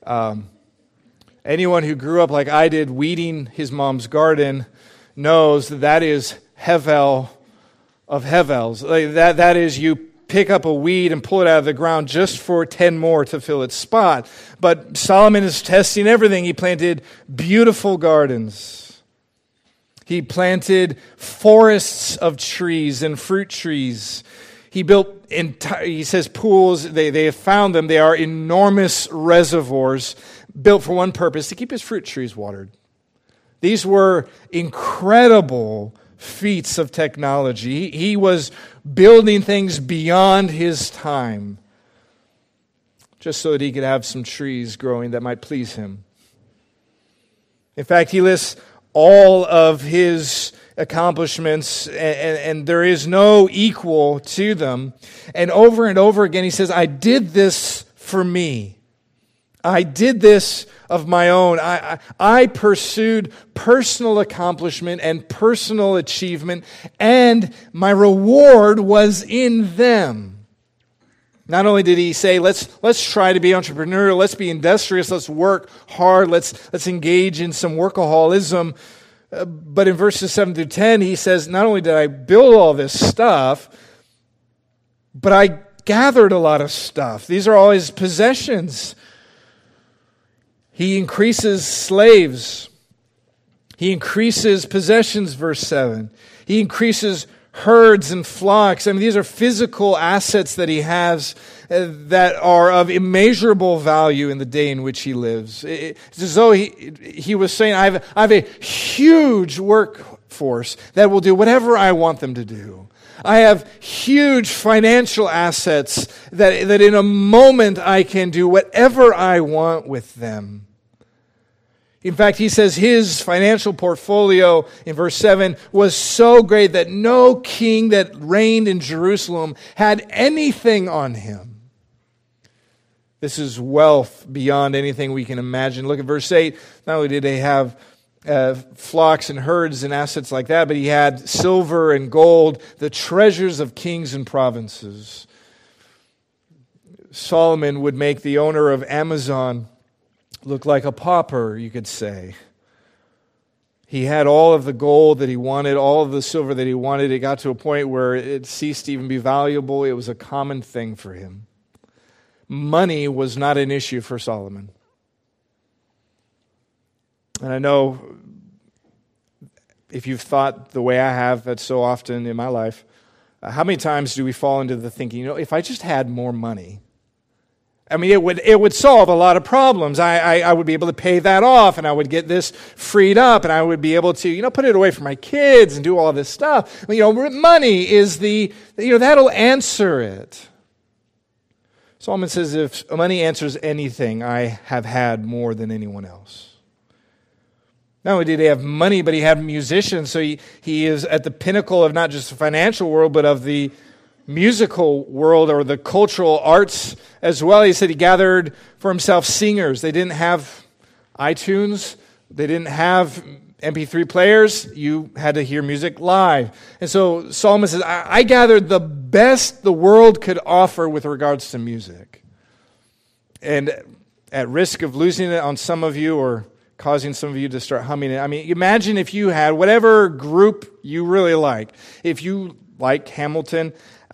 Anyone who grew up like I did weeding his mom's garden knows that is Hevel of Hevels. That is, you pick up a weed and pull it out of the ground just for 10 more to fill its spot. But Solomon is testing everything. He planted beautiful gardens. He planted forests of trees and fruit trees. He built, he says, pools. They have found them. They are enormous reservoirs built for one purpose, to keep his fruit trees watered. These were incredible feats of technology. He was building things beyond his time just so that he could have some trees growing that might please him. In fact, he lists all of his accomplishments, and there is no equal to them. And over again, he says, I did this for me. I did this of my own. I pursued personal accomplishment and personal achievement, and my reward was in them. Not only did he say, let's try to be entrepreneurial, let's be industrious, let's work hard, let's engage in some workaholism, but in verses 7 through 10, he says, not only did I build all this stuff, but I gathered a lot of stuff. These are all his possessions. He increases slaves. He increases possessions, verse 7. He increases herds and flocks. I mean, these are physical assets that he has that are of immeasurable value in the day in which he lives. It's as though he was saying, I have a huge workforce that will do whatever I want them to do. I have huge financial assets that in a moment I can do whatever I want with them. In fact, he says his financial portfolio in verse 7 was so great that no king that reigned in Jerusalem had anything on him. This is wealth beyond anything we can imagine. Look at verse 8. Not only did they have flocks and herds and assets like that, but he had silver and gold, the treasures of kings and provinces. Solomon would make the owner of Amazon look like a pauper, you could say. He had all of the gold that he wanted, all of the silver that he wanted. It got to a point where it ceased to even be valuable. It was a common thing for him. Money was not an issue for Solomon. And I know if you've thought the way I have, that's so often in my life, how many times do we fall into the thinking, if I just had more money, I mean, it would solve a lot of problems. I would be able to pay that off, and I would get this freed up, and I would be able to, put it away for my kids and do all this stuff. Money is that'll answer it. Solomon says, if money answers anything, I have had more than anyone else. Not only did he have money, but he had musicians, so he is at the pinnacle of not just the financial world, but of the musical world or the cultural arts as well. He said he gathered for himself singers. They didn't have iTunes. They didn't have MP3 players. You had to hear music live. And so Solomon says, I gathered the best the world could offer with regards to music. And at risk of losing it on some of you or causing some of you to start humming it. I mean, imagine if you had whatever group you really like. If you like Hamilton,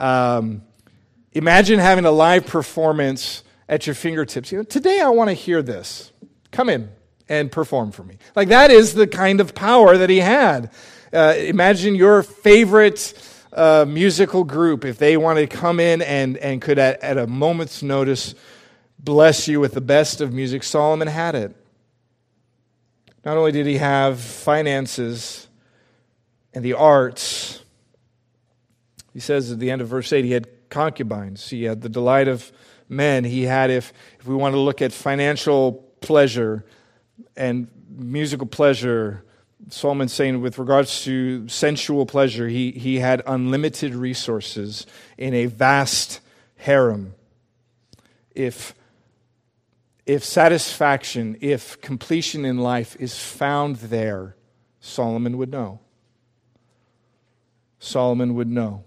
imagine having a live performance at your fingertips. Today I want to hear this. Come in and perform for me. Like that is the kind of power that he had. Imagine your favorite musical group, if they wanted to come in and could at a moment's notice bless you with the best of music. Solomon had it. Not only did he have finances and the arts, he says at the end of verse 8, he had concubines. He had the delight of men. He had, if we want to look at financial pleasure and musical pleasure, Solomon's saying with regards to sensual pleasure, he had unlimited resources in a vast harem. If satisfaction, if completion in life is found there, Solomon would know. Solomon would know.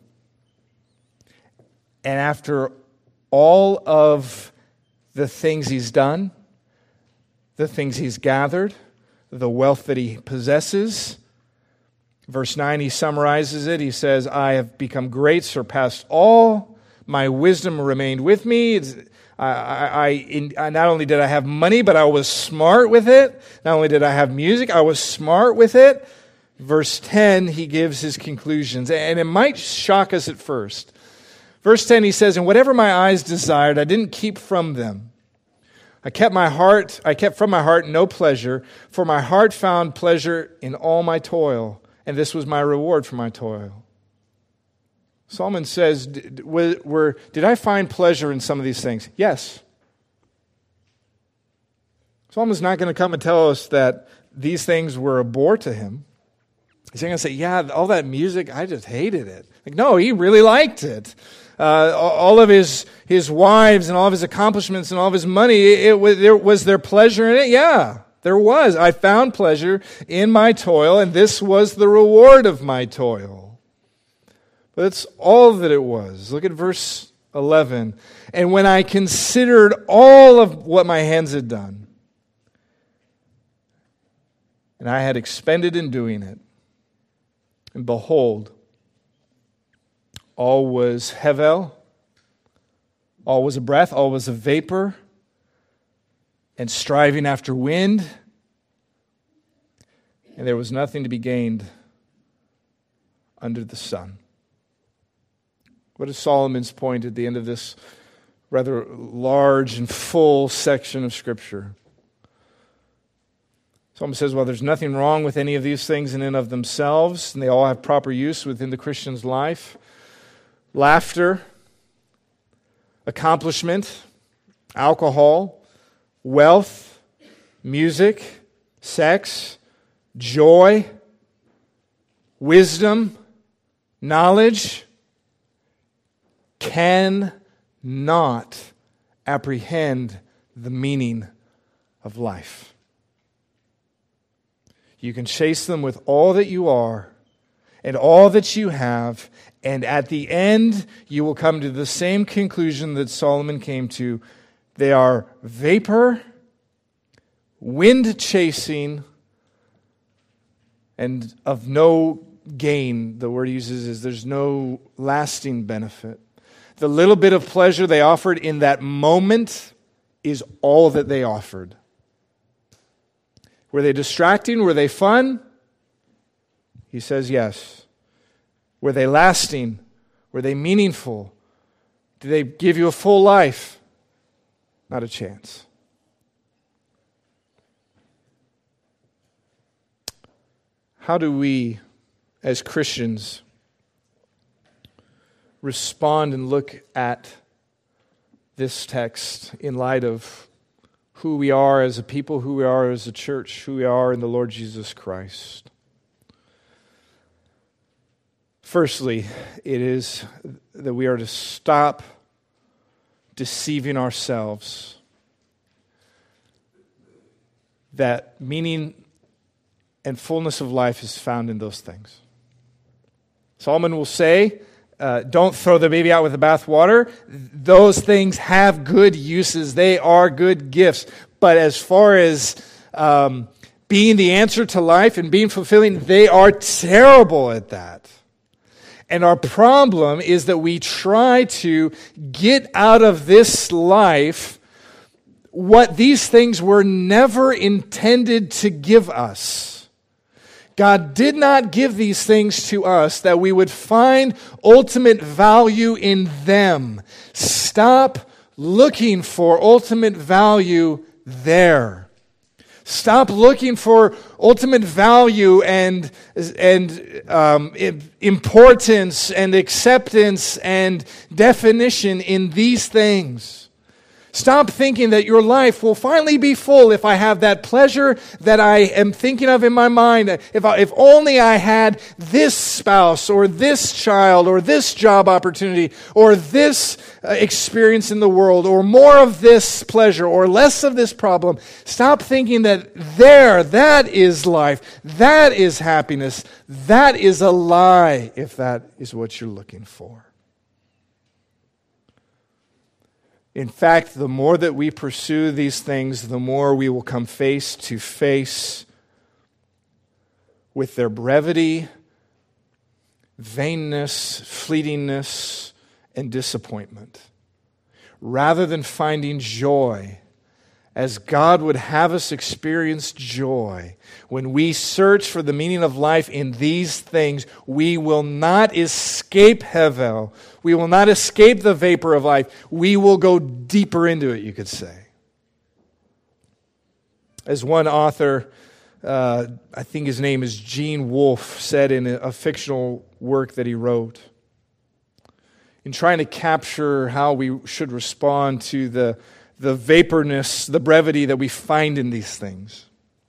And after all of the things he's done, the things he's gathered, the wealth that he possesses, verse 9, he summarizes it. He says, I have become great, surpassed all. My wisdom remained with me. Not only did I have money, but I was smart with it. Not only did I have music, I was smart with it. Verse 10, he gives his conclusions. And it might shock us at first. Verse 10, he says, and whatever my eyes desired, I didn't keep from them. I kept from my heart no pleasure, for my heart found pleasure in all my toil, and this was my reward for my toil. Solomon says, did I find pleasure in some of these things? Yes. Solomon's not going to come and tell us that these things were a bore to him. He's not going to say, yeah, all that music, I just hated it. Like, no, he really liked it. All of his wives and all of his accomplishments and all of his money, was there pleasure in it? Yeah, there was. I found pleasure in my toil, and this was the reward of my toil. But that's all that it was. Look at verse 11. And when I considered all of what my hands had done, and I had expended in doing it, and behold, all was hevel, all was a breath, all was a vapor, and striving after wind, and there was nothing to be gained under the sun. What is Solomon's point at the end of this rather large and full section of Scripture? Solomon says, well, there's nothing wrong with any of these things in and of themselves, and they all have proper use within the Christian's life. Laughter, accomplishment, alcohol, wealth, music, sex, joy, wisdom, knowledge cannot apprehend the meaning of life. You can chase them with all that you are and all that you have, and at the end, you will come to the same conclusion that Solomon came to. They are vapor, wind chasing, and of no gain. The word he uses is there's no lasting benefit. The little bit of pleasure they offered in that moment is all that they offered. Were they distracting? Were they fun? He says yes. Were they lasting? Were they meaningful? Did they give you a full life? Not a chance. How do we, as Christians, respond and look at this text in light of who we are as a people, who we are as a church, who we are in the Lord Jesus Christ? Firstly, it is that we are to stop deceiving ourselves. That meaning and fullness of life is found in those things. Solomon will say, don't throw the baby out with the bathwater. Those things have good uses. They are good gifts. But as far as being the answer to life and being fulfilling, they are terrible at that. And our problem is that we try to get out of this life what these things were never intended to give us. God did not give these things to us that we would find ultimate value in them. Stop looking for ultimate value there. Stop looking for ultimate value and importance and acceptance and definition in these things. Stop thinking that your life will finally be full if I have that pleasure that I am thinking of in my mind. If only I had this spouse or this child or this job opportunity or this experience in the world or more of this pleasure or less of this problem. Stop thinking that that is life, that is happiness. That is a lie if that is what you're looking for. In fact, the more that we pursue these things, the more we will come face to face with their brevity, vainness, fleetingness, and disappointment. Rather than finding joy, as God would have us experience joy, when we search for the meaning of life in these things, we will not escape Hevel. We will not escape the vapor of life. We will go deeper into it, you could say. As one author, I think his name is Gene Wolfe, said in a fictional work that he wrote, in trying to capture how we should respond to the vaporness, the brevity that we find in these things.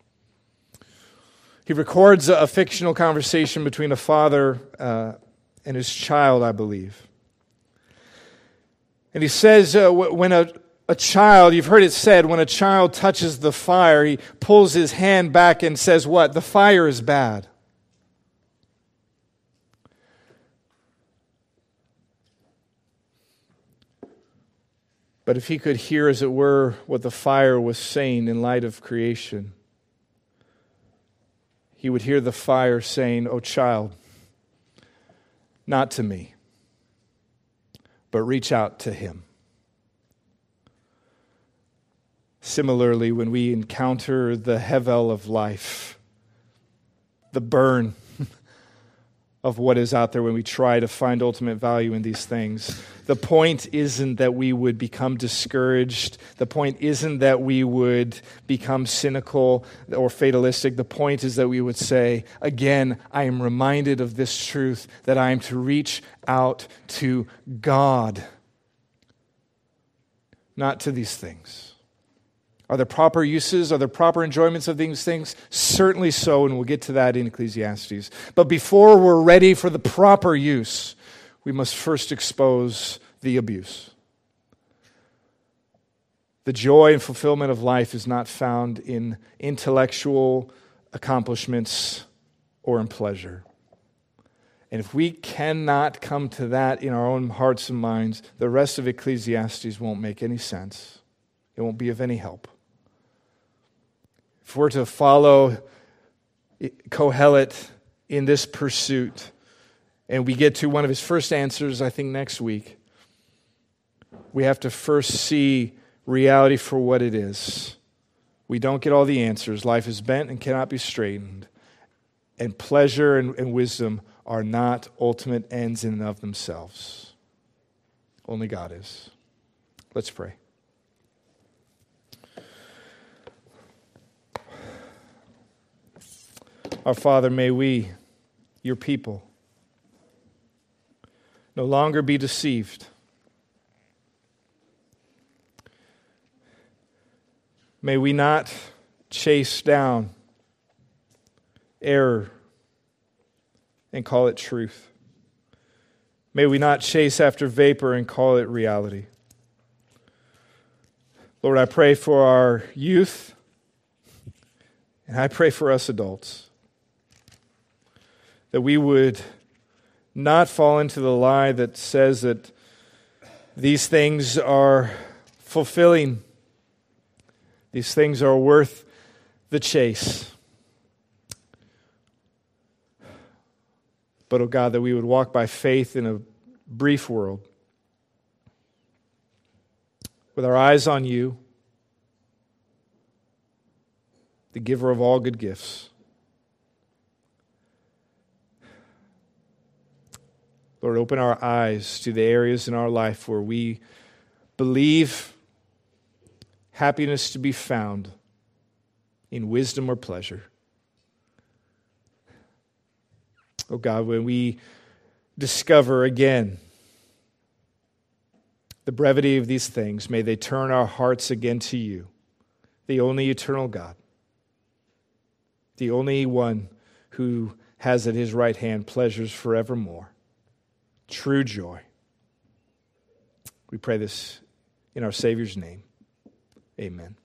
He records a fictional conversation between a father and his child, I believe. And he says, when a child, you've heard it said, when a child touches the fire, he pulls his hand back and says what? The fire is bad. But if he could hear, as it were, what the fire was saying in light of creation, he would hear the fire saying, "Oh child, not to me, but reach out to him." Similarly, when we encounter the hevel of life, the burn of what is out there, when we try to find ultimate value in these things, the point isn't that we would become discouraged. The point isn't that we would become cynical or fatalistic. The point is that we would say, again, I am reminded of this truth that I am to reach out to God, not to these things. Are there proper uses? Are there proper enjoyments of these things? Certainly so, and we'll get to that in Ecclesiastes. But before we're ready for the proper use, we must first expose the abuse. The joy and fulfillment of life is not found in intellectual accomplishments or in pleasure. And if we cannot come to that in our own hearts and minds, the rest of Ecclesiastes won't make any sense. It won't be of any help. If we're to follow Kohelet in this pursuit. And we get to one of his first answers, I think, next week. We have to first see reality for what it is. We don't get all the answers. Life is bent and cannot be straightened. And pleasure and wisdom are not ultimate ends in and of themselves. Only God is. Let's pray. Our Father, may we, your people, no longer be deceived. May we not chase down error and call it truth. May we not chase after vapor and call it reality. Lord, I pray for our youth, and I pray for us adults, that we would not fall into the lie that says that these things are fulfilling, these things are worth the chase. But, oh God, that we would walk by faith in a brief world with our eyes on you, the giver of all good gifts. Lord, open our eyes to the areas in our life where we believe happiness to be found in wisdom or pleasure. Oh God, when we discover again the brevity of these things, may they turn our hearts again to you, the only eternal God, the only one who has at his right hand pleasures forevermore. True joy. We pray this in our Savior's name. Amen.